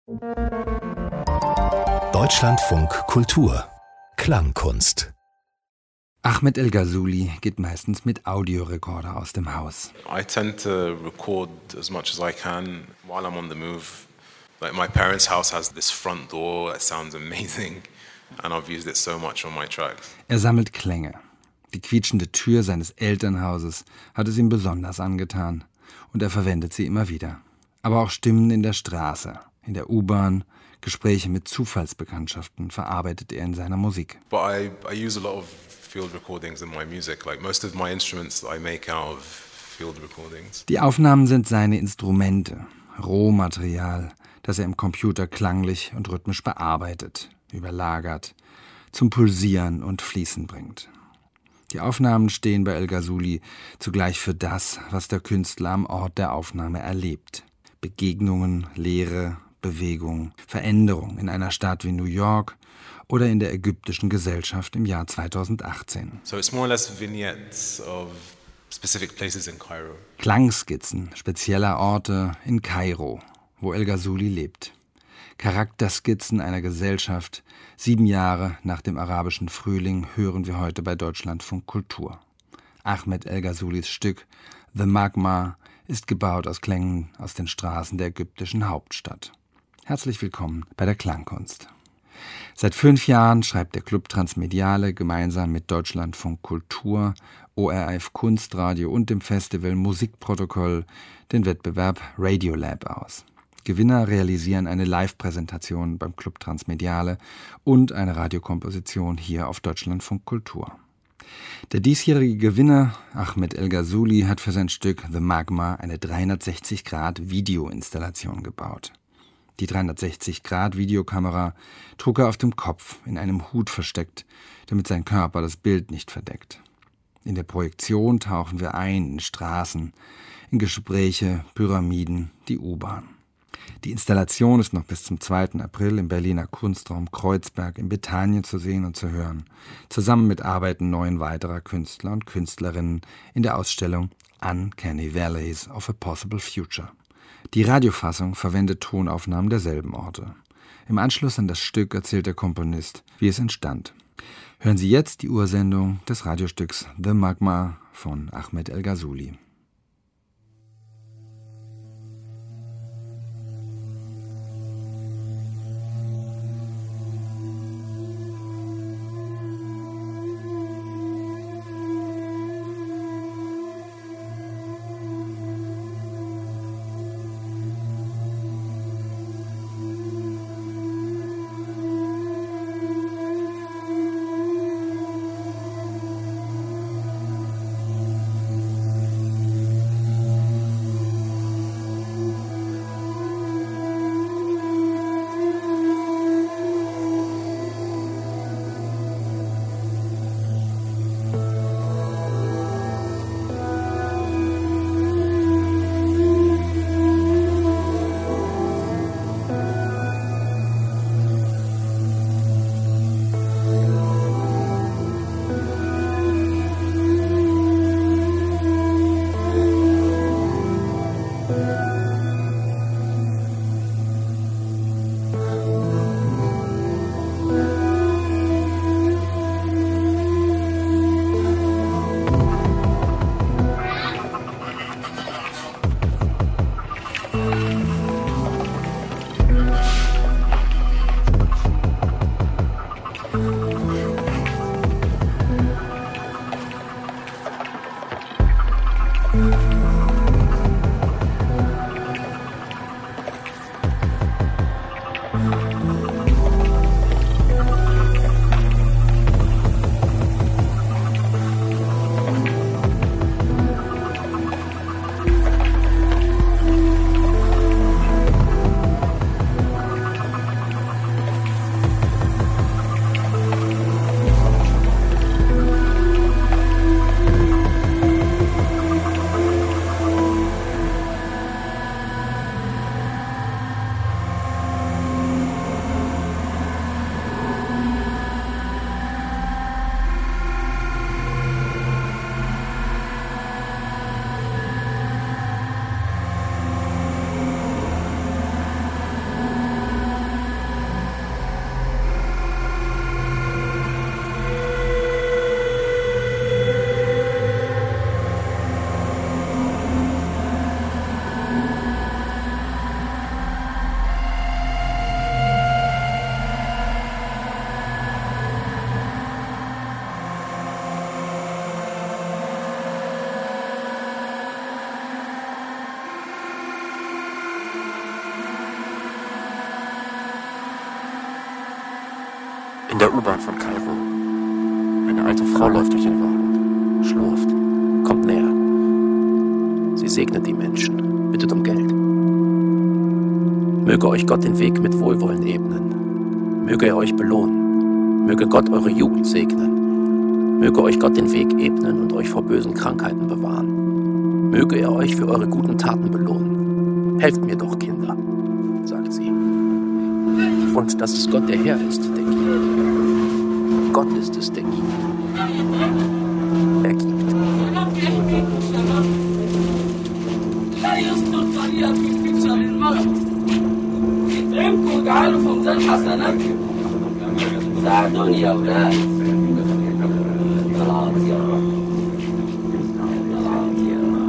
Deutschlandfunk Kultur Klangkunst. Ahmed El-Ghazouli geht meistens mit Audiorekorder aus dem Haus. I tend to record as much as I can while I'm on the move. Like my parents' house has this front door that sounds amazing and I've used it so much on my tracks. Er sammelt Klänge. Die quietschende Tür seines Elternhauses hat es ihm besonders angetan und er verwendet sie immer wieder. Aber auch Stimmen in der Straße, in der U-Bahn, Gespräche mit Zufallsbekanntschaften verarbeitet er in seiner Musik. But I use a lot of field recordings in my music. Like most of my instruments I make out of field recordings. Die Aufnahmen sind seine Instrumente, Rohmaterial, das er im Computer klanglich und rhythmisch bearbeitet, überlagert, zum Pulsieren und Fließen bringt. Die Aufnahmen stehen bei El-Ghazouli zugleich für das, was der Künstler am Ort der Aufnahme erlebt. Begegnungen, Lehre, Bewegung, Veränderung in einer Stadt wie New York oder in der ägyptischen Gesellschaft im Jahr 2018. So it's more or less vignettes of specific places in Cairo. Klangskizzen spezieller Orte in Kairo, wo El-Ghazouli lebt. Charakterskizzen einer Gesellschaft. 7 Jahre nach dem arabischen Frühling hören wir heute bei Deutschlandfunk Kultur. Ahmed El-Ghazoulis Stück The Magma ist gebaut aus Klängen aus den Straßen der ägyptischen Hauptstadt. Herzlich willkommen bei der Klangkunst. Seit 5 Jahren schreibt der Club Transmediale gemeinsam mit Deutschlandfunk Kultur, ORF Kunstradio und dem Festival Musikprotokoll den Wettbewerb Radiolab aus. Gewinner realisieren eine Live-Präsentation beim Club Transmediale und eine Radiokomposition hier auf Deutschlandfunk Kultur. Der diesjährige Gewinner, Ahmed El-Ghazouli, hat für sein Stück The Magma eine 360-Grad-Videoinstallation gebaut. Die 360-Grad-Videokamera trug er auf dem Kopf, in einem Hut versteckt, damit sein Körper das Bild nicht verdeckt. In der Projektion tauchen wir ein in Straßen, in Gespräche, Pyramiden, die U-Bahn. Die Installation ist noch bis zum 2. April im Berliner Kunstraum Kreuzberg in Bethanien zu sehen und zu hören, zusammen mit Arbeiten 9 weiterer Künstler und Künstlerinnen in der Ausstellung Uncanny Valleys of a Possible Future. Die Radiofassung verwendet Tonaufnahmen derselben Orte. Im Anschluss an das Stück erzählt der Komponist, wie es entstand. Hören Sie jetzt die Ursendung des Radiostücks The Magma von Ahmed El-Ghazouli. In der U-Bahn von Kairo. Eine alte Frau läuft durch den Wagen, schlurft, kommt näher. Sie segnet die Menschen, bittet um Geld. Möge euch Gott den Weg mit Wohlwollen ebnen. Möge er euch belohnen. Möge Gott eure Jugend segnen. Möge euch Gott den Weg ebnen und euch vor bösen Krankheiten bewahren. Möge er euch für eure guten Taten belohnen. Helft mir doch, Kinder, sagt sie. Und dass es Gott der Herr ist, der gibt. Gott ist es, der gibt. Er gibt. اتعبكم وجعلوا في ميزان حسناتكم ساعدوني يا اولاد طلعت يا رب طلعت يا رب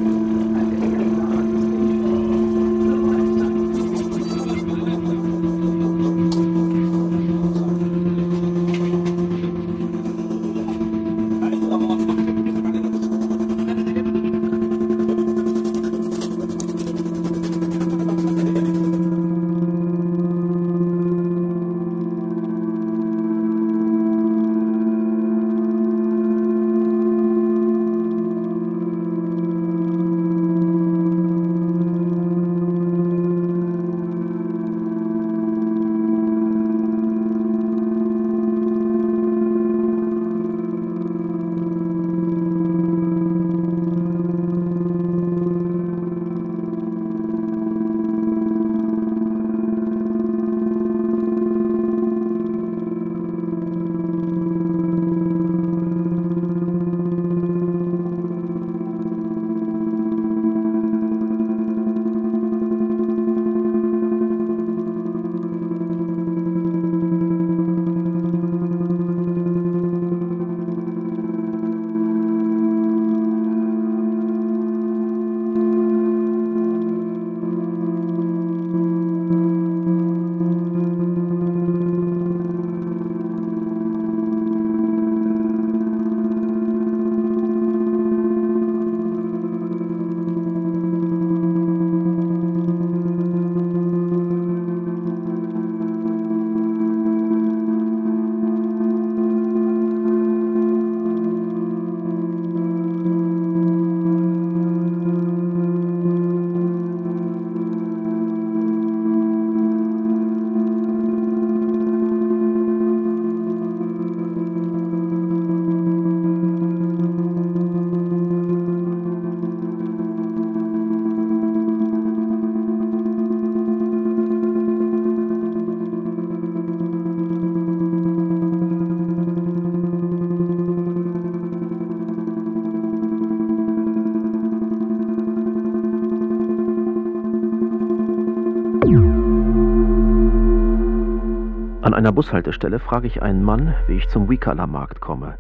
An einer Bushaltestelle frage ich einen Mann, wie ich zum Wikala-Markt komme.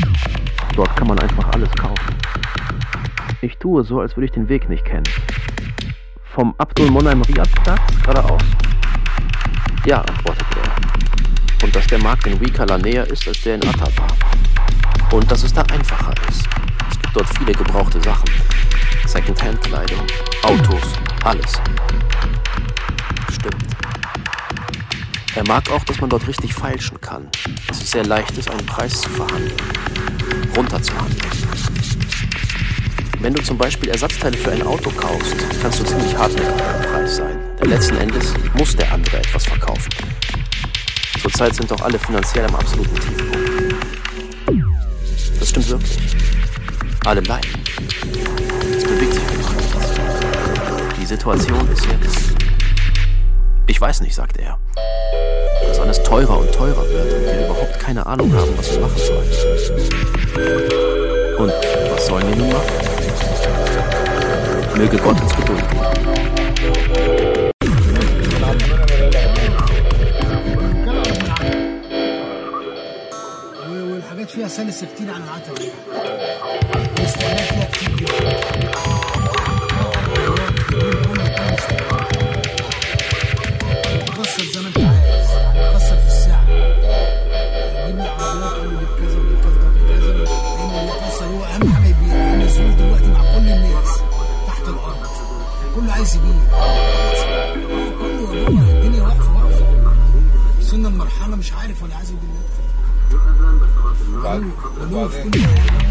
Dort kann man einfach alles kaufen. Ich tue so, als würde ich den Weg nicht kennen. Vom Abdul-Monaim-Riyad-Platz geradeaus? Ja, antwortet er. Und dass der Markt in Wikala näher ist als der in Attaba. Und dass es da einfacher ist. Es gibt dort viele gebrauchte Sachen. Second-Hand-Kleidung, Autos, alles. Stimmt. Er mag auch, dass man dort richtig feilschen kann. Dass es sehr leicht ist, einen Preis zu verhandeln. Runterzuhandeln. Wenn du zum Beispiel Ersatzteile für ein Auto kaufst, kannst du ziemlich hartnäckig beim Preis sein. Denn letzten Endes muss der andere etwas verkaufen. Zurzeit sind doch alle finanziell am absoluten Tiefpunkt. Das stimmt wirklich. Alle leiden. Es bewegt sich einfach nichts. Die Situation ist jetzt... Ich weiß nicht, sagt er. Dass alles teurer und teurer wird und wir überhaupt keine Ahnung haben, was wir machen sollen. Und was sollen wir nun machen? Möge Gott uns Geduld geben. والحاجات فيها سلسة كتير عن العتبة والاستعمال فيها كتير جدا. قصر زي ما انت عايز، قصر في الساعة. جيب لي عربيات قول لي بكذا ودي كذا ودي كذا، لأن اللي قصر هو أهم حاجة يبيع، لأن الظروف دلوقتي مع كل الناس تحت الأرض، كله عايز يبيع. كله الدنيا واقفة. وصلنا لمرحلة حاجه مش عارف ولا عايز بالله ولو في كل حاجه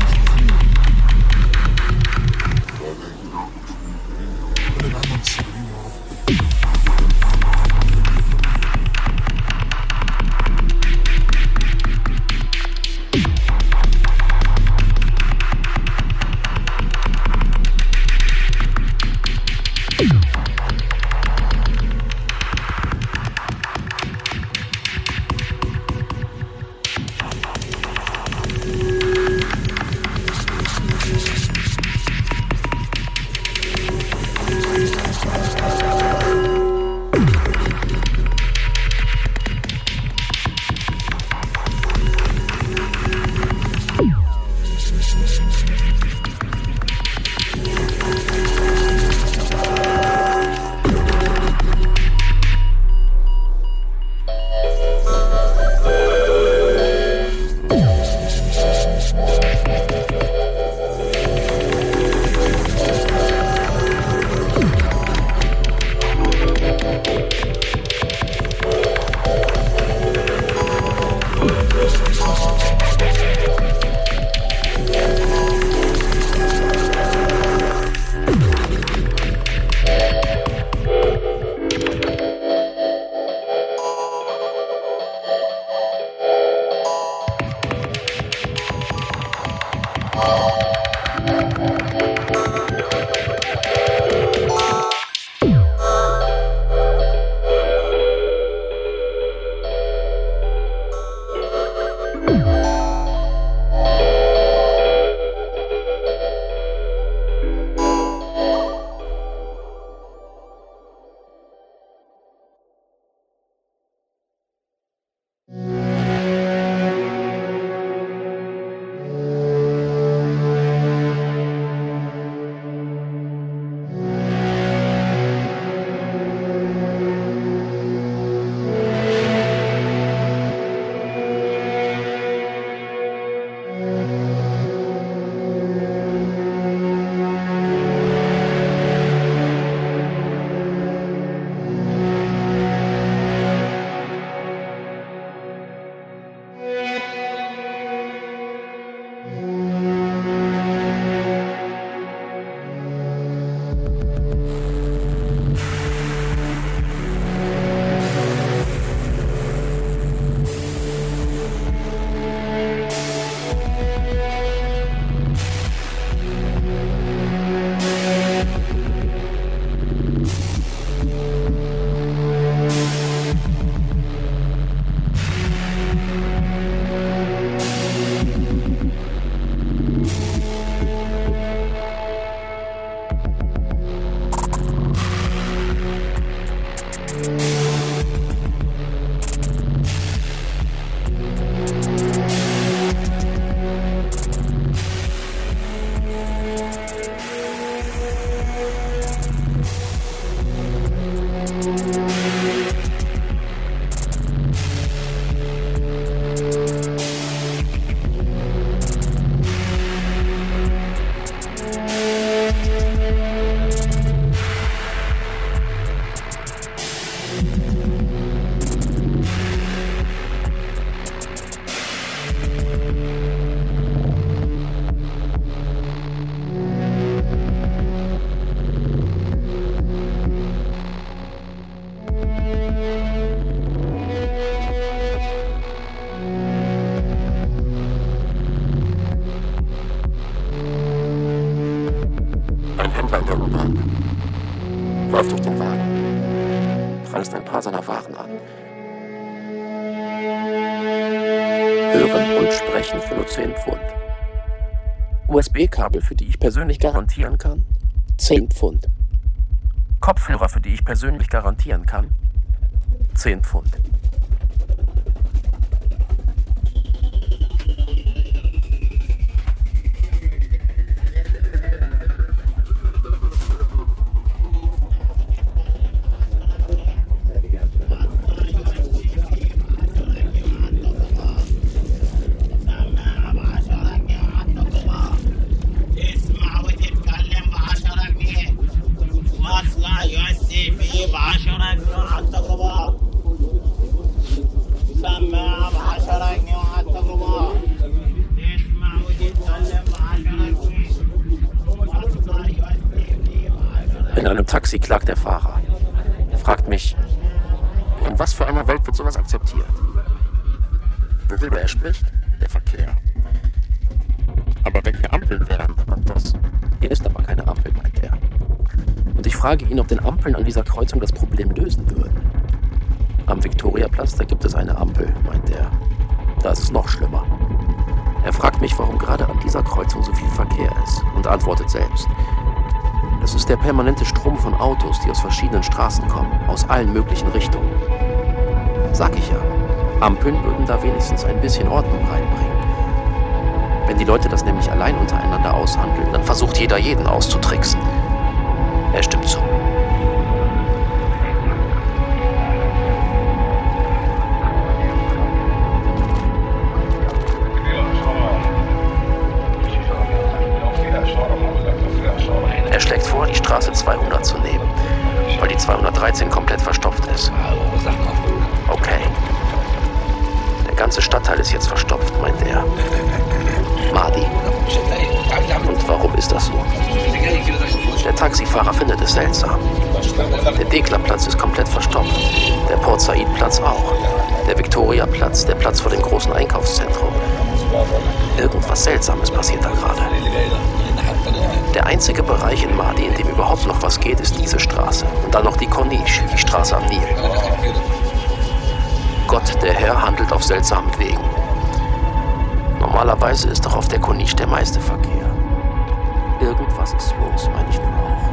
läuft durch den Wagen, franzt ein paar seiner Waren an. Hören und sprechen für nur 10 Pfund. USB-Kabel, für die ich persönlich garantieren kann, 10 Pfund. Kopfhörer, für die ich persönlich garantieren kann, 10 Pfund. Taxi klagt der Fahrer. Er fragt mich, in was für einer Welt wird sowas akzeptiert? Worüber er spricht? Der Verkehr. Aber wenn hier Ampeln wären, dann das. Hier ist aber keine Ampel, meint er. Und ich frage ihn, ob denn Ampeln an dieser Kreuzung das Problem lösen würden. Am Viktoriaplatz, da gibt es eine Ampel, meint er. Da ist es noch schlimmer. Er fragt mich, warum gerade an dieser Kreuzung so viel Verkehr ist und antwortet selbst. Das ist der permanente Strom von Autos, die aus verschiedenen Straßen kommen, aus allen möglichen Richtungen. Sag ich ja, Ampeln würden da wenigstens ein bisschen Ordnung reinbringen. Wenn die Leute das nämlich allein untereinander aushandeln, dann versucht jeder jeden auszutricksen. Er stimmt zu. Er schlägt vor, die Straße 200 zu nehmen, weil die 213 komplett verstopft ist. Okay. Der ganze Stadtteil ist jetzt verstopft, meint er. Mahdi. Und warum ist das so? Der Taxifahrer findet es seltsam. Der Deklerplatz ist komplett verstopft. Der Port Said-Platz auch. Der Viktoriaplatz, der Platz vor dem großen Einkaufszentrum. Irgendwas Seltsames passiert da gerade. Der einzige Bereich in Mahdi, in dem überhaupt noch was geht, ist diese Straße. Und dann noch die Corniche, die Straße am Nil. Gott, der Herr, handelt auf seltsamen Wegen. Normalerweise ist doch auf der Corniche der meiste Verkehr. Irgendwas ist los, meine ich nun auch.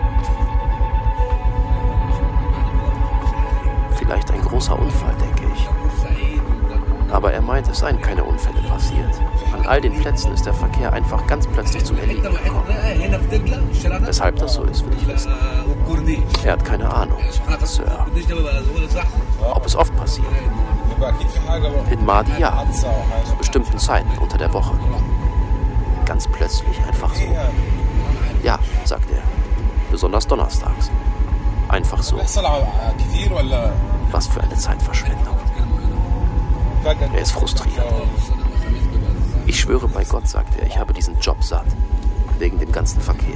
Vielleicht ein großer Unfall, denke ich. Aber er meint, es seien keine Unfälle passiert. An all den Plätzen ist der Verkehr einfach ganz plötzlich zum Erliegen gekommen. Weshalb das so ist, will ich wissen. Er hat keine Ahnung, Sir. Ob es oft passiert? In Mahdi ja. Zu bestimmten Zeiten unter der Woche. Ganz plötzlich, einfach so. Ja, sagt er. Besonders donnerstags. Einfach so. Was für eine Zeitverschwendung. Er ist frustriert. Ich schwöre bei Gott, sagt er, ich habe diesen Job satt. Wegen dem ganzen Verkehr.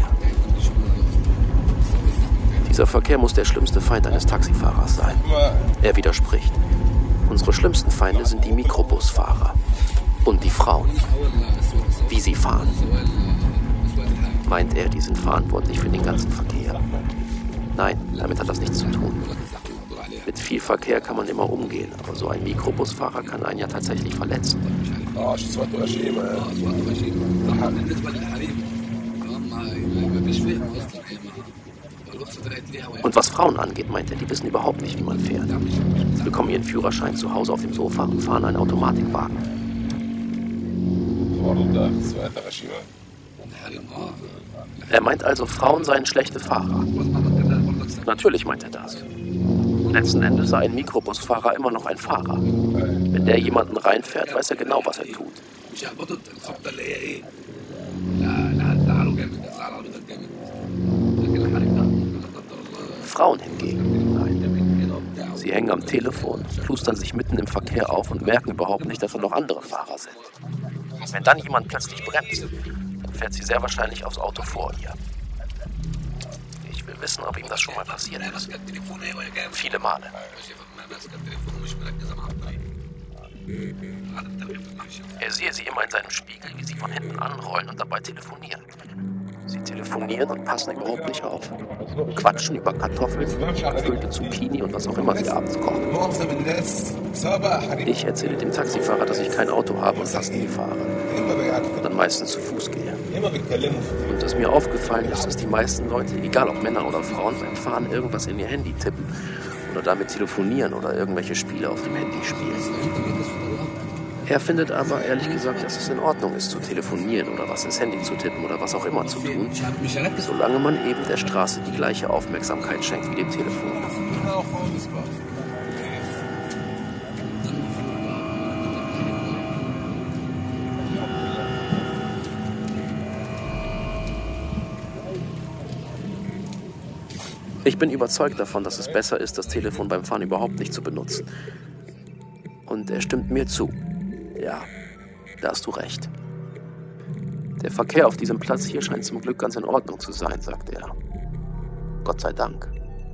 Dieser Verkehr muss der schlimmste Feind eines Taxifahrers sein. Er widerspricht. Unsere schlimmsten Feinde sind die Mikrobusfahrer. Und die Frauen. Wie sie fahren. Meint er, die sind verantwortlich für den ganzen Verkehr. Nein, damit hat das nichts zu tun. Mit viel Verkehr kann man immer umgehen, aber so ein Mikrobusfahrer kann einen ja tatsächlich verletzen. Und was Frauen angeht, meint er, die wissen überhaupt nicht, wie man fährt. Sie bekommen ihren Führerschein zu Hause auf dem Sofa und fahren einen Automatikwagen. Er meint also, Frauen seien schlechte Fahrer. Natürlich meint er das. Letzten Endes sei ein Mikrobusfahrer immer noch ein Fahrer. Wenn der jemanden reinfährt, weiß er genau, was er tut. Frauen hingegen, nein. Sie hängen am Telefon, plustern sich mitten im Verkehr auf und merken überhaupt nicht, dass da noch andere Fahrer sind. Wenn dann jemand plötzlich bremst, dann fährt sie sehr wahrscheinlich aufs Auto vor ihr. Ich will wissen, ob ihm das schon mal passiert ist. Viele Male. Er sehe sie immer in seinem Spiegel, wie sie von hinten anrollen und dabei telefonieren. Sie telefonieren und passen überhaupt nicht auf. Quatschen über Kartoffeln, gefüllte Zucchini und was auch immer sie abends kochen. Ich erzähle dem Taxifahrer, dass ich kein Auto habe und fast nie fahre. Und dann meistens zu Fuß gehe. Und dass mir aufgefallen ist, dass die meisten Leute, egal ob Männer oder Frauen, beim Fahren irgendwas in ihr Handy tippen oder damit telefonieren oder irgendwelche Spiele auf dem Handy spielen. Er findet aber, ehrlich gesagt, dass es in Ordnung ist, zu telefonieren oder was ins Handy zu tippen oder was auch immer zu tun, solange man eben der Straße die gleiche Aufmerksamkeit schenkt wie dem Telefon. Ich bin überzeugt davon, dass es besser ist, das Telefon beim Fahren überhaupt nicht zu benutzen. Und er stimmt mir zu. Ja, da hast du recht. Der Verkehr auf diesem Platz hier scheint zum Glück ganz in Ordnung zu sein, sagt er. Gott sei Dank.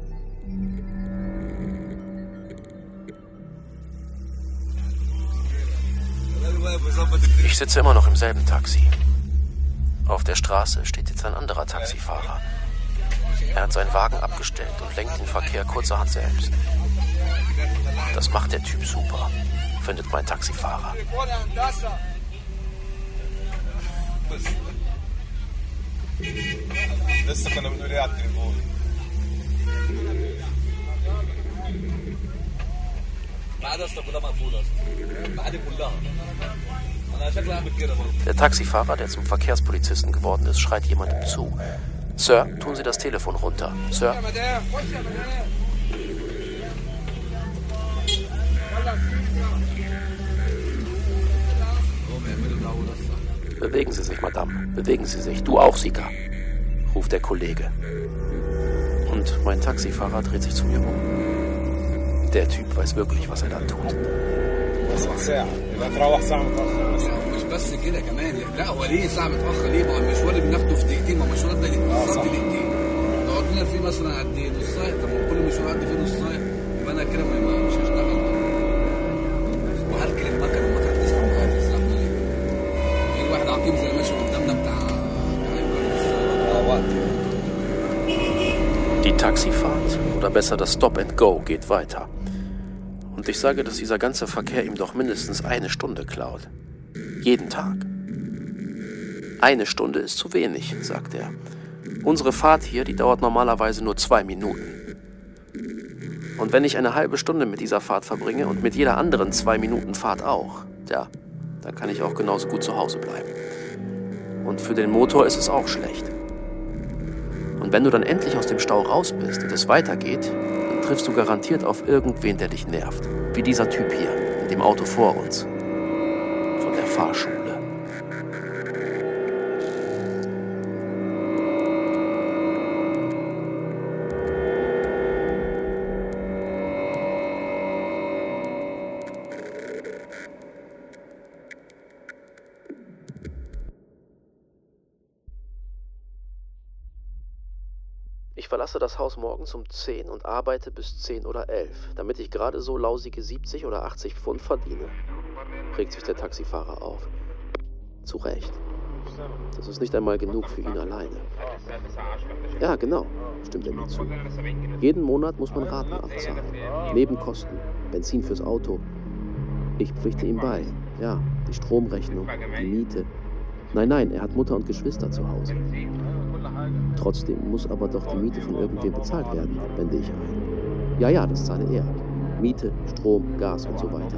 Ich sitze immer noch im selben Taxi. Auf der Straße steht jetzt ein anderer Taxifahrer. Er hat seinen Wagen abgestellt und lenkt den Verkehr kurzerhand selbst. Das macht der Typ super, findet mein Taxifahrer. Der Taxifahrer, der zum Verkehrspolizisten geworden ist, schreit jemandem zu. Sir, tun Sie das Telefon runter. Sir? Bewegen Sie sich, Madame. Bewegen Sie sich. Du auch, Sika, ruft der Kollege. Und mein Taxifahrer dreht sich zu mir um. Der Typ weiß wirklich, was er da tut. مش بس كده كمان، لا هو ليه ساعة متأخر ليه؟ ما هو المشوار اللي بناخده في دقيقتين، ما هو المشوار ده بالظبط دقيقتين. نقعد لنا فيه مثلا قد ايه؟ نص ساعة، طب ما كل مشوار قد فيه نص ساعة، يبقى أنا كده مش هشتغل. وهركن المكنة 9 دقايق في الزحمة دي. في واحد عقيم زي ماشي قدامنا بتاع وقت. Die Taxifahrt, oder besser das Stop and Go, geht weiter. Und ich sage, dass dieser ganze Verkehr ihm doch mindestens 1 Stunde klaut. Jeden Tag. 1 Stunde ist zu wenig, sagt er. Unsere Fahrt hier, die dauert normalerweise nur 2 Minuten. Und wenn ich eine halbe Stunde mit dieser Fahrt verbringe und mit jeder anderen 2 Minuten Fahrt auch, ja, dann kann ich auch genauso gut zu Hause bleiben. Und für den Motor ist es auch schlecht. Und wenn du dann endlich aus dem Stau raus bist und es weitergeht, dann triffst du garantiert auf irgendwen, der dich nervt. Wie dieser Typ hier, in dem Auto vor uns. Von der Fahrschule. Ich verlasse das Haus morgens um 10 und arbeite bis 10 oder 11, damit ich gerade so lausige 70 oder 80 Pfund verdiene. Regt sich der Taxifahrer auf. Zu Recht. Das ist nicht einmal genug für ihn alleine. Ja, genau, stimmt er mir zu. Jeden Monat muss man Raten abzahlen. Nebenkosten, Benzin fürs Auto. Ich pflichte ihm bei. Ja, die Stromrechnung, die Miete. Nein, er hat Mutter und Geschwister zu Hause. Trotzdem muss aber doch die Miete von irgendwem bezahlt werden, wende ich ein. Ja, das zahle er. Miete, Strom, Gas und so weiter.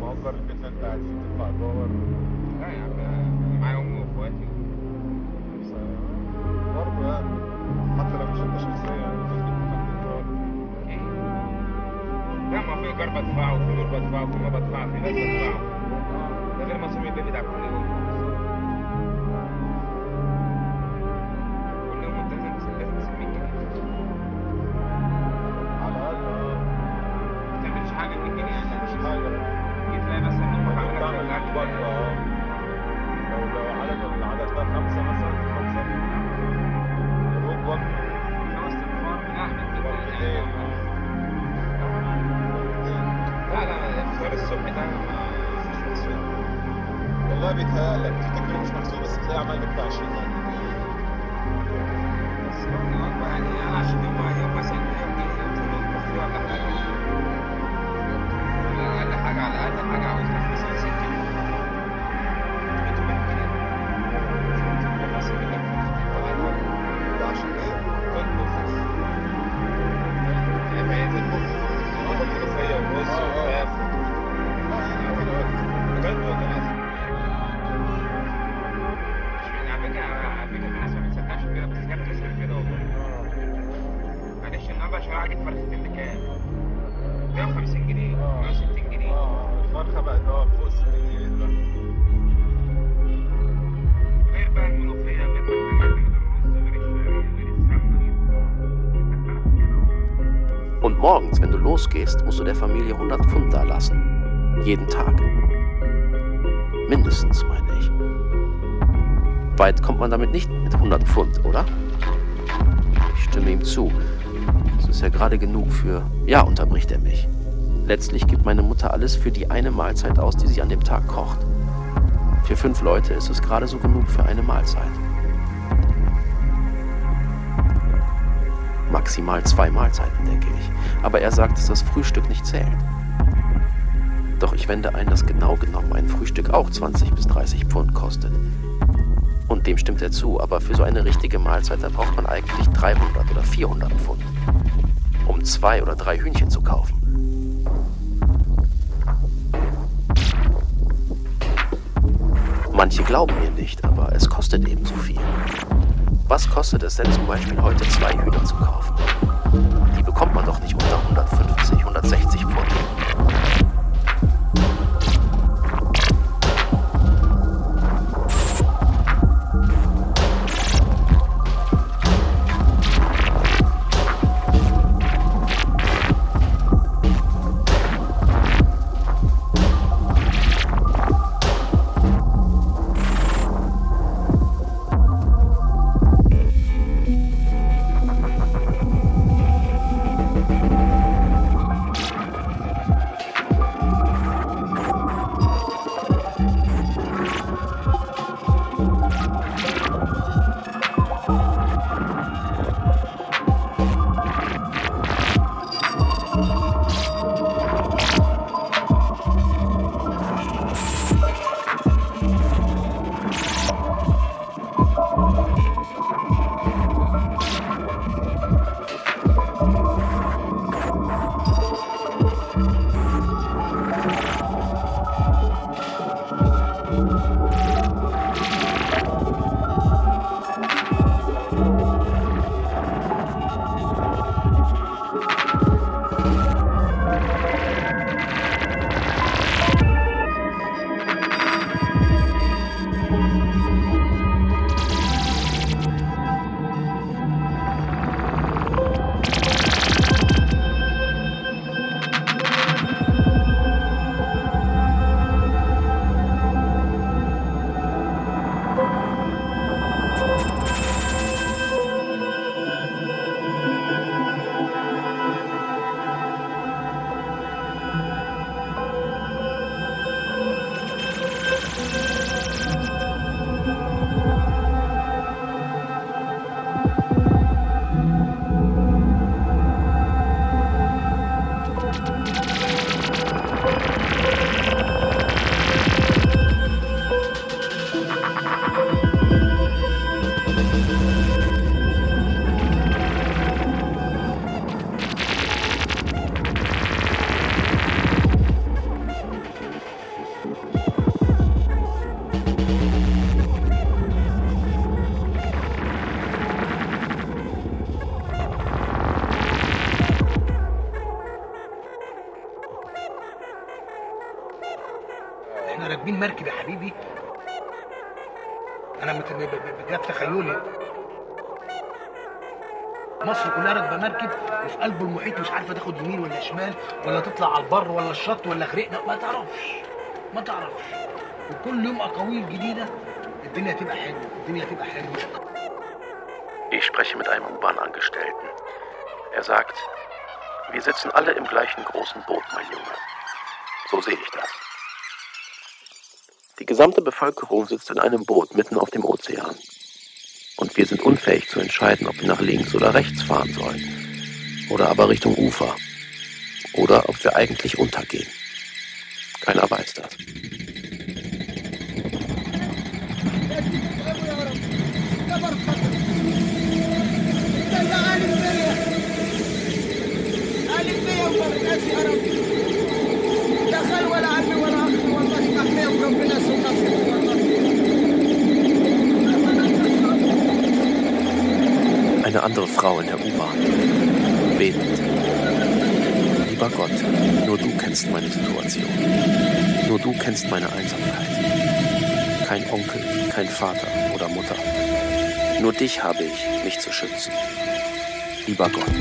Und morgens, wenn du losgehst, musst du der Familie 100 Pfund da lassen. Jeden Tag. Mindestens, meine ich. Weit kommt man damit nicht mit 100 Pfund, oder? Ich stimme ihm zu. Das ist ja gerade genug für... Ja, unterbricht er mich. Letztlich gibt meine Mutter alles für die eine Mahlzeit aus, die sie an dem Tag kocht. Für 5 Leute ist es gerade so genug für eine Mahlzeit. Maximal 2 Mahlzeiten, denke ich. Aber er sagt, dass das Frühstück nicht zählt. Doch ich wende ein, dass genau genommen ein Frühstück auch 20 bis 30 Pfund kostet. Und dem stimmt er zu, aber für so eine richtige Mahlzeit, da braucht man eigentlich 300 oder 400 Pfund. Um 2 oder 3 Hühnchen zu kaufen. Manche glauben mir nicht, aber es kostet eben so viel. Was kostet es denn zum Beispiel heute 2 Hühner zu kaufen? Die bekommt man doch nicht unter 150, 160 Pfund. احنا راكبين مركب يا حبيبي. انا بجد تخيلي مصر كلها راكبه مركب وفي قلب المحيط، مش عارفه تاخد يمين ولا شمال ولا تطلع على البر ولا الشط ولا غرقنا، ما تعرفش. وكل يوم اقاويل جديده. الدنيا تبقى حلوه. Ich spreche mit einem U-Bahn-Angestellten. Er sagt, wir sitzen alle im gleichen großen Boot, mein Junge. So sehe ich das. Die gesamte Bevölkerung sitzt in einem Boot mitten auf dem Ozean. Und wir sind unfähig zu entscheiden, ob wir nach links oder rechts fahren sollen. Oder aber Richtung Ufer. Oder ob wir eigentlich untergehen. Keiner weiß das. Eine andere Frau in der U-Bahn, betend. Lieber Gott, nur du kennst meine Situation. Nur du kennst meine Einsamkeit. Kein Onkel, kein Vater oder Mutter. Nur dich habe ich, mich zu schützen. Lieber Gott.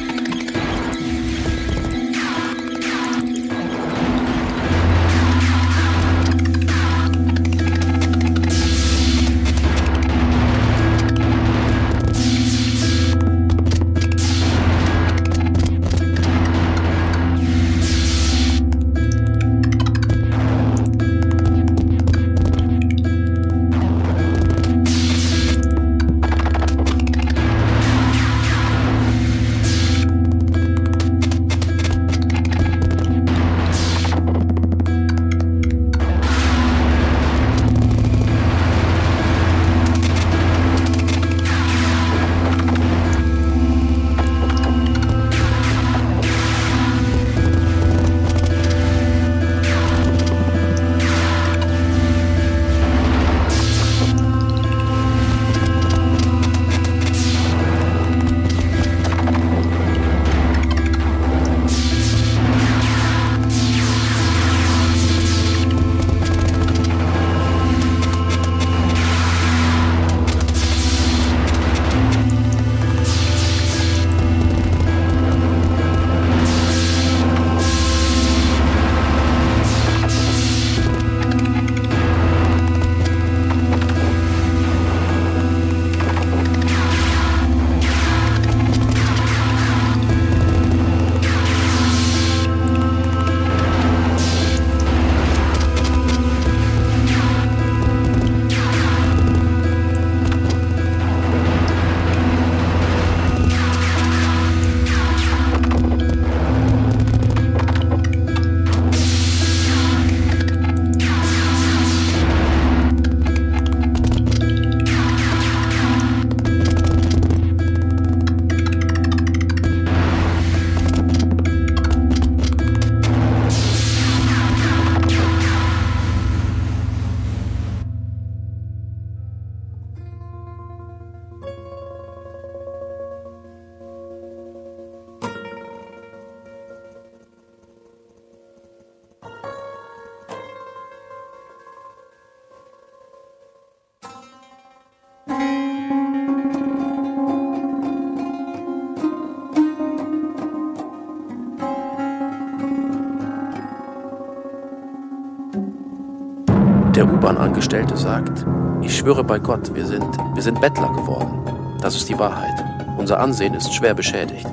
Der U-Bahn-Angestellte sagt, ich schwöre bei Gott, wir sind Bettler geworden. Das ist die Wahrheit. Unser Ansehen ist schwer beschädigt.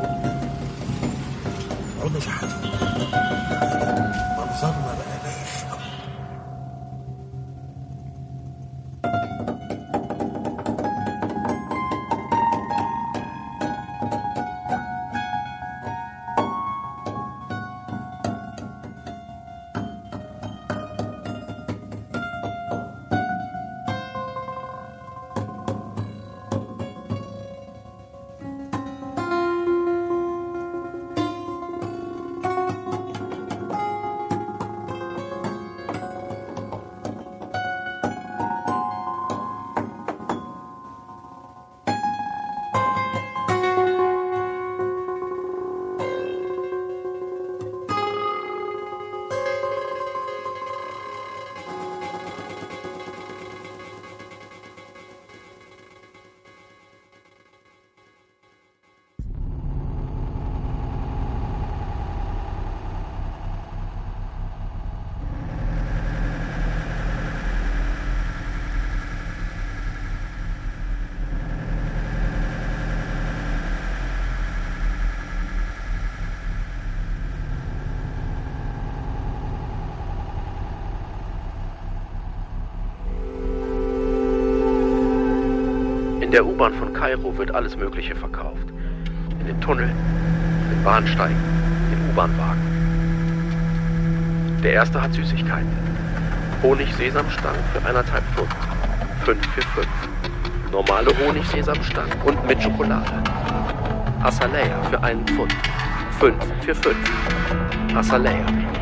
In der U-Bahn von Kairo wird alles Mögliche verkauft. In den Tunneln, den Bahnsteigen, den U-Bahn-Wagen. Der erste hat Süßigkeiten. Honig-Sesamstangen für 1,5 Pfund. 5 für 5. Normale Honig-Sesamstangen und mit Schokolade. Azalea für 1 Pfund. 5 für 5. Azalea.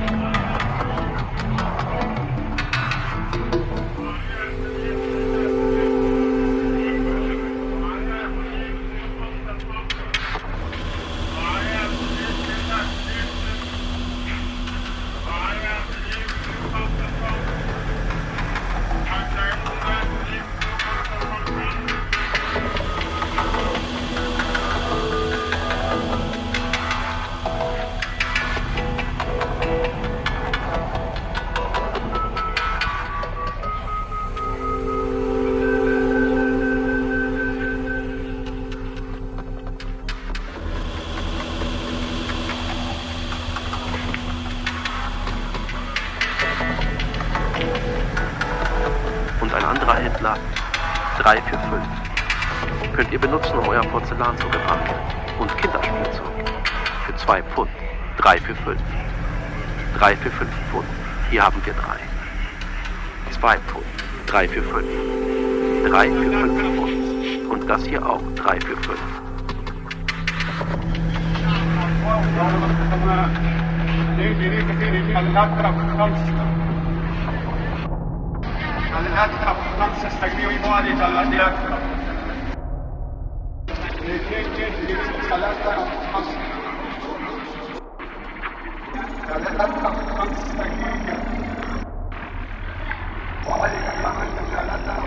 Ein anderer Händler 3 für 5. Könnt ihr benutzen, um euer Porzellan zu reparieren. Und Kinderspielzeug für 2 Pfund. 3 für 5. 3 für 5 Pfund. Hier haben wir 3. 2 Pfund. 3 für 5. 3 für 5 Pfund. Und das hier auch 3 für 5. الأكثر 5 جنيه ويمالي الذي أكثر 2 جنيه 3 5 الأكثر 5 جنيه وعليك معك 3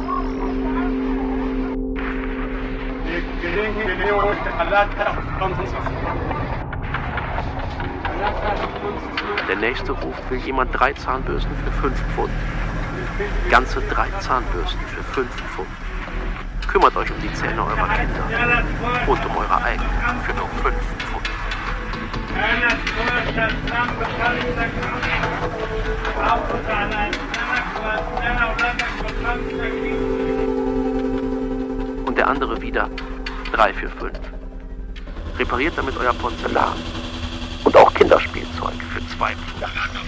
جنيه و3 5 Der nächste ruft, will jemand 3 Zahnbürsten für 5 Pfund. Ganze 3 Zahnbürsten für 5 Pfund. Kümmert euch um die Zähne eurer Kinder und um eure eigenen für nur 5 Pfund. Und der andere wieder 3 für 5. Repariert damit euer Porzellan und auch Kinderspielzeug für 2 Pfund.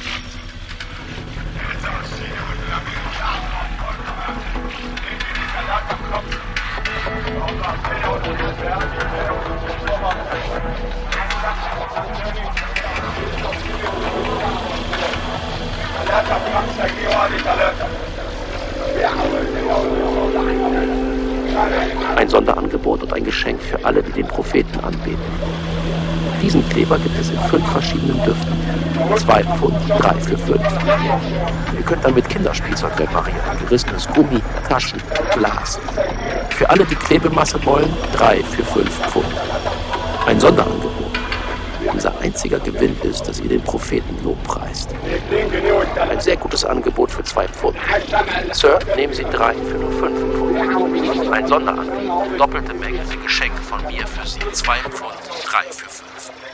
Ein Sonderangebot und ein Geschenk für alle, die den Propheten anbeten. Diesen Kleber gibt es in 5 verschiedenen Düften. 2 Pfund, 3 für 5. Ihr könnt damit Kinderspielzeug reparieren, gerissenes Gummi, Taschen, Glas. Für alle, die Klebemasse wollen, 3 für 5 Pfund. Ein Sonderangebot. Unser einziger Gewinn ist, dass ihr den Propheten lobpreist. Ein sehr gutes Angebot für 2 Pfund. Sir, nehmen Sie 3 für nur 5 Pfund. Ein Sonderangebot, doppelte Menge, Geschenk von mir für Sie. 2 Pfund, 3 für 5.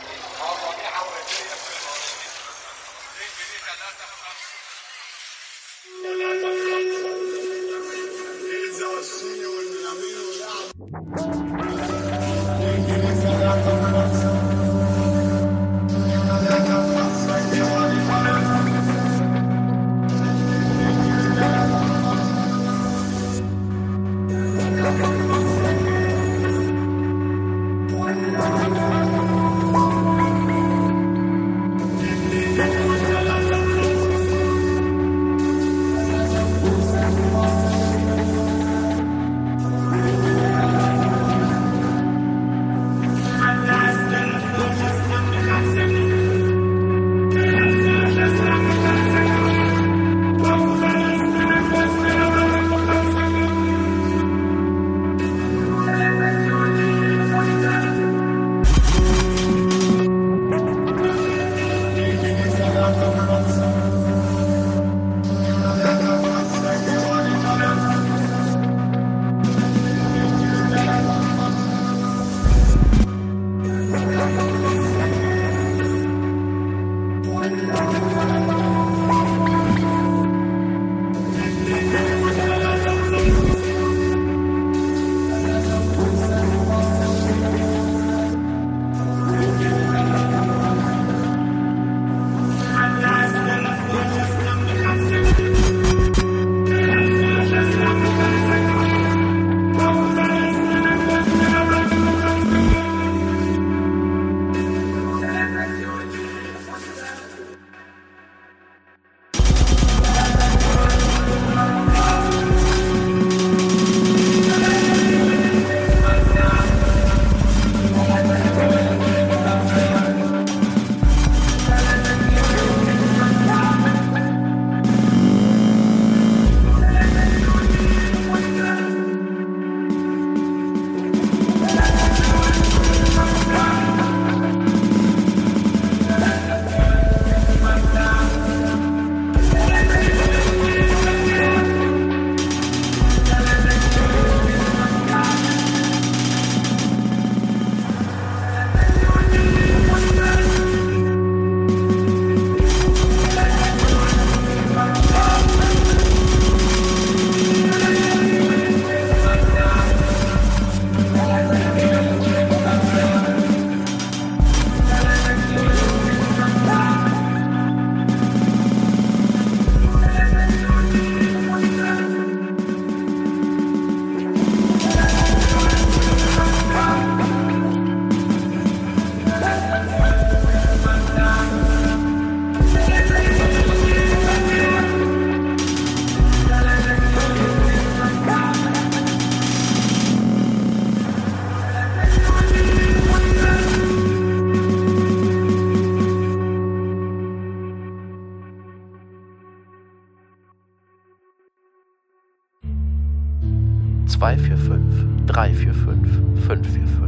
Zwei für 5, 3 für 5, 5 für 5.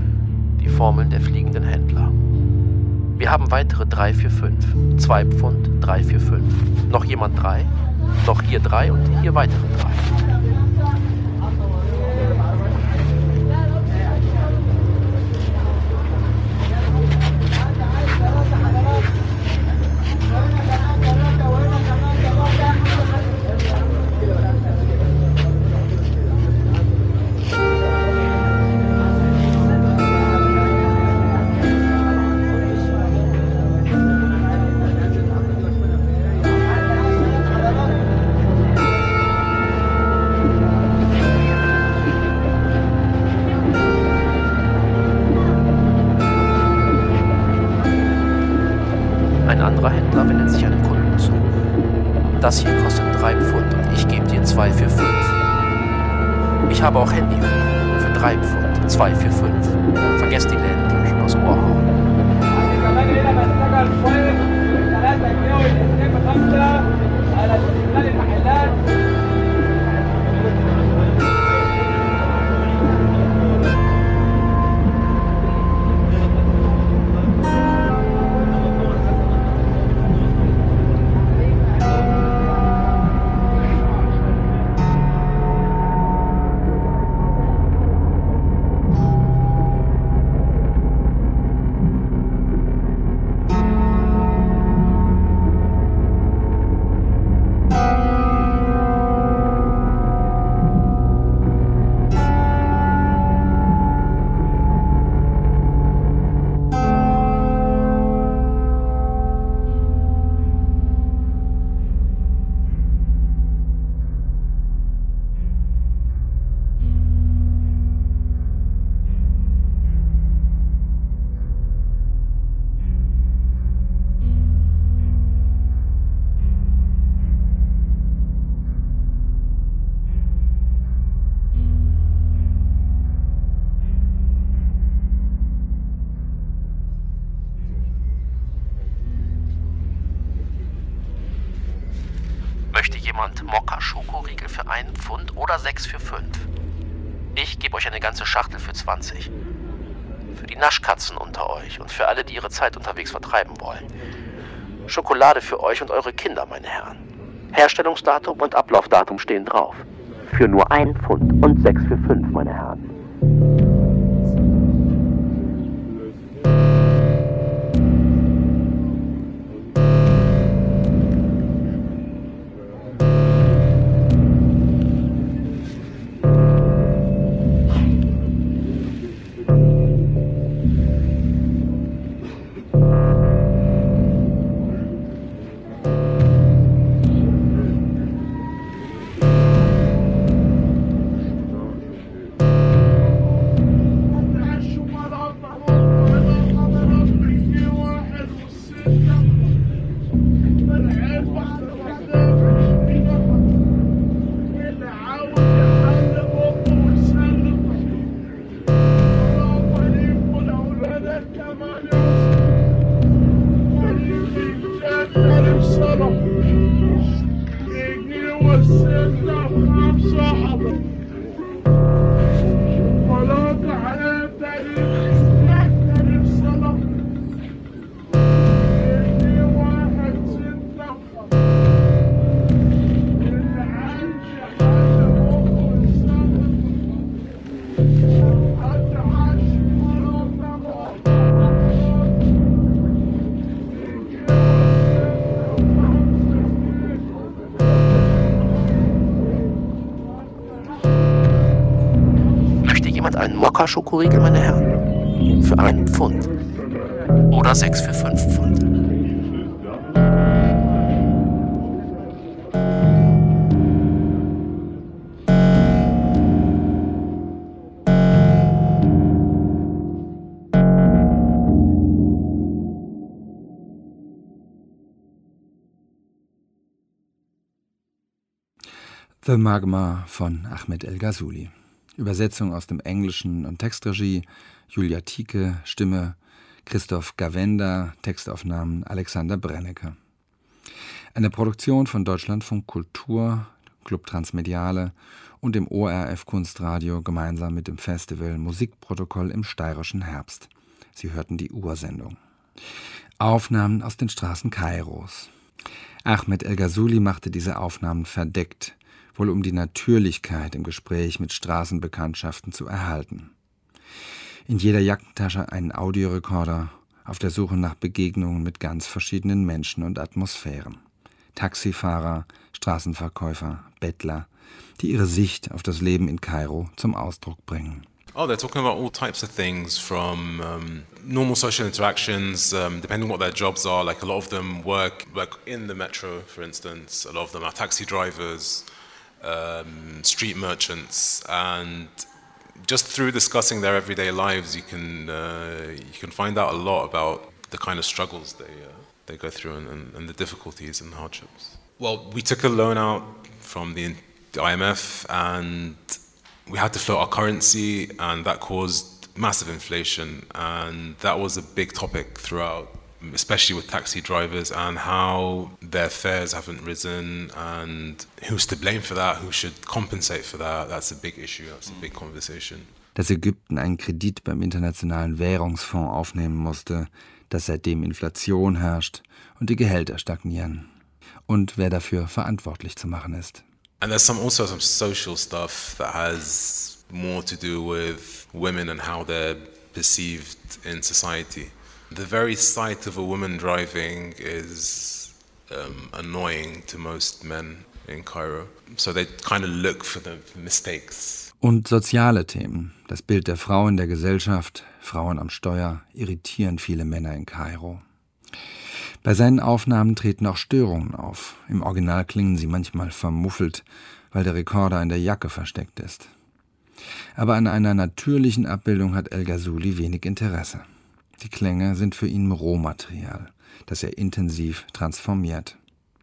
Die Formeln der fliegenden Händler. Wir haben weitere 3 für 5. 2 Pfund, 3 für 5. Noch jemand 3? Noch hier 3 und hier weitere 3. Das hier kostet 3 Pfund und ich gebe dir 2 für 5. Ich habe auch Handyhörer für 3 Pfund, 2 für 5. Vergesst die Läden, die euch übers Ohr hauen. jemand Mokka-Schokoriegel für 1 Pfund oder 6 für 5? Ich gebe euch eine ganze Schachtel für 20. Für die Naschkatzen unter euch und für alle, die ihre Zeit unterwegs vertreiben wollen. Schokolade für euch und eure Kinder, meine Herren. Herstellungsdatum und Ablaufdatum stehen drauf. Für nur 1 Pfund und 6 für 5, meine Herren. Einen Mokka-Schokoriegel, meine Herren. Für 1 Pfund. Oder 6 für 5 Pfund. The Magma von Ahmed El-Ghazouli. Übersetzung aus dem Englischen und Textregie Julia Tieke, Stimme Christoph Gawenda, Textaufnahmen Alexander Brennecke. Eine Produktion von Deutschlandfunk Kultur, Club Transmediale und dem ORF Kunstradio gemeinsam mit dem Festival Musikprotokoll im steirischen Herbst. Sie hörten die Ursendung. Aufnahmen aus den Straßen Kairos. Ahmed El-Ghazouli machte diese Aufnahmen verdeckt, wohl um die Natürlichkeit im Gespräch mit Straßenbekanntschaften zu erhalten. In jeder Jackentasche einen Audiorekorder, auf der Suche nach Begegnungen mit ganz verschiedenen Menschen und Atmosphären. Taxifahrer, Straßenverkäufer, Bettler, die ihre Sicht auf das Leben in Kairo zum Ausdruck bringen. Oh, they're talking about all types of things, from normal social interactions, depending on what their jobs are. Like a lot of them work in the metro, for instance. A lot of them are taxi drivers, street merchants, and just through discussing their everyday lives, you can find out a lot about the kind of struggles they go through and the difficulties and hardships. Well, we took a loan out from the IMF, and we had to float our currency, and that caused massive inflation, and that was a big topic throughout, especially with taxi drivers and how their fares haven't risen and who's to blame for that, who should compensate for that. That's a big issue, that's a big conversation. Dass Ägypten einen Kredit beim Internationalen Währungsfonds aufnehmen musste, dass seitdem Inflation herrscht und die Gehälter stagnieren. Und wer dafür verantwortlich zu machen ist. And there's also some social stuff that has more to do with women and how they're perceived in society. The very sight of a woman driving is annoying to most men in Cairo. So they kind of look for the mistakes. Und soziale Themen. Das Bild der Frau in der Gesellschaft, Frauen am Steuer, irritieren viele Männer in Kairo. Bei seinen Aufnahmen treten auch Störungen auf. Im Original klingen sie manchmal vermuffelt, weil der Rekorder in der Jacke versteckt ist. Aber an einer natürlichen Abbildung hat El-Ghazouli wenig Interesse. Die Klänge sind für ihn Rohmaterial, das er intensiv transformiert.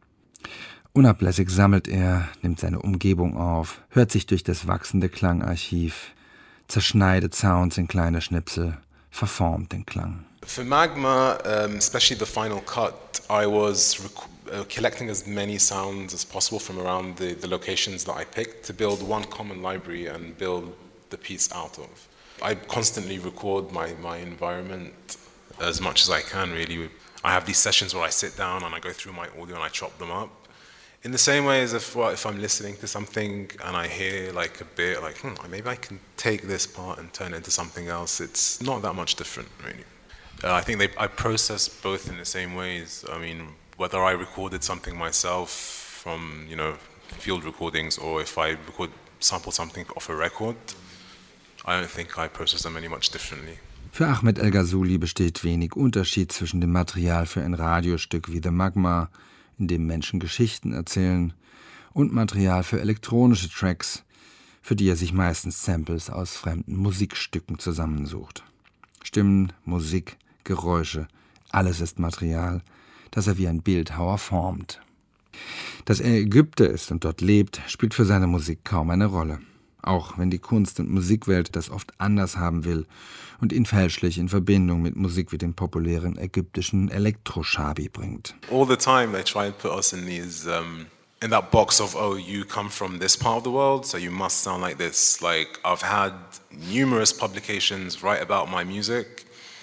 Unablässig sammelt er, nimmt seine Umgebung auf, hört sich durch das wachsende Klangarchiv, zerschneidet Sounds in kleine Schnipsel, verformt den Klang. For Magma, especially the final cut, I was collecting as many sounds as possible from around the locations that I picked to build one common library and build the piece out of. I constantly record my environment as much as I can, really. I have these sessions where I sit down and I go through my audio and I chop them up. In the same way as if I'm listening to something and I hear like a bit like, maybe I can take this part and turn it into something else. It's not that much different, really. I think I process both in the same ways. I mean, whether I recorded something myself from, field recordings, or if I sample something off a record, I don't think I process them any much differently. Für Ahmed El Ghazouli besteht wenig Unterschied zwischen dem Material für ein Radiostück wie The Magma, in dem Menschen Geschichten erzählen, und Material für elektronische Tracks, für die er sich meistens Samples aus fremden Musikstücken zusammensucht. Stimmen, Musik, Geräusche, alles ist Material, das er wie ein Bildhauer formt. Dass er Ägypter ist und dort lebt, spielt für seine Musik kaum eine Rolle. Auch wenn die Kunst- und Musikwelt das oft anders haben will und ihn fälschlich in Verbindung mit Musik wie dem populären ägyptischen Elektroschabi bringt. All the time they try and put us in these in that box of, you come from this part of the world, so you must sound like this. Like, I've had numerous publications write about my music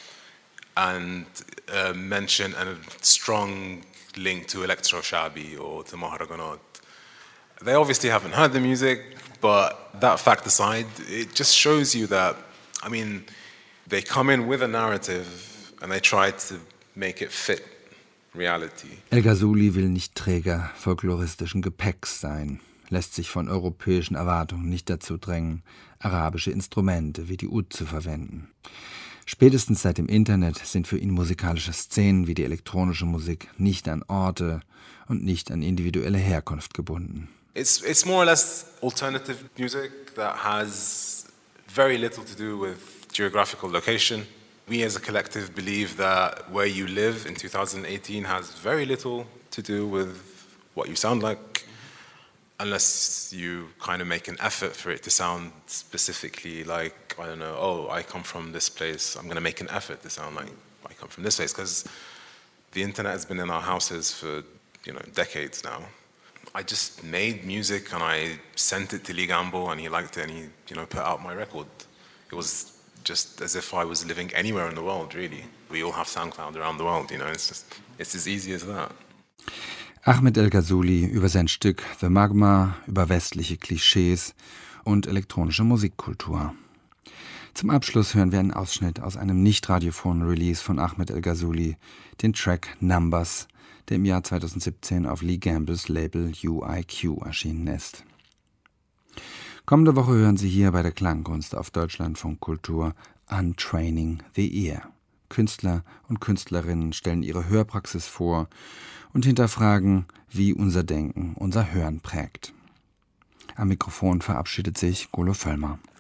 and mention a strong link to Elektroschabi or to Maharaganot. They obviously haven't heard the music, but that fact aside, it just shows you that, they come in with a narrative and they try to make it fit reality. El Ghazouli will nicht Träger folkloristischen Gepäcks sein, lässt sich von europäischen Erwartungen nicht dazu drängen, arabische Instrumente wie die Ud zu verwenden. Spätestens seit dem Internet sind für ihn musikalische Szenen wie die elektronische Musik nicht an Orte und nicht an individuelle Herkunft gebunden. It's more or less alternative music that has very little to do with geographical location. We as a collective believe that where you live in 2018 has very little to do with what you sound like, unless you kind of make an effort for it to sound specifically like, I don't know, I come from this place, I'm going to make an effort to sound like I come from this place, because the internet has been in our houses for, decades now. I just made music and I sent it to Lee Gamble and he liked it and he, put out my record. It was just as if I was living anywhere in the world, really. We all have SoundCloud around the world, it's as easy as that. Ahmed El Ghazouli über sein Stück The Magma, über westliche Klischees und elektronische Musikkultur. Zum Abschluss hören wir einen Ausschnitt aus einem nicht radiophonen Release von Ahmed El Ghazouli, den Track Numbers, der im Jahr 2017 auf Lee Gambles Label UIQ erschienen ist. Kommende Woche hören Sie hier bei der Klangkunst auf Deutschlandfunk Kultur Untraining the Ear. Künstler und Künstlerinnen stellen ihre Hörpraxis vor und hinterfragen, wie unser Denken unser Hören prägt. Am Mikrofon verabschiedet sich Golo Völlmer.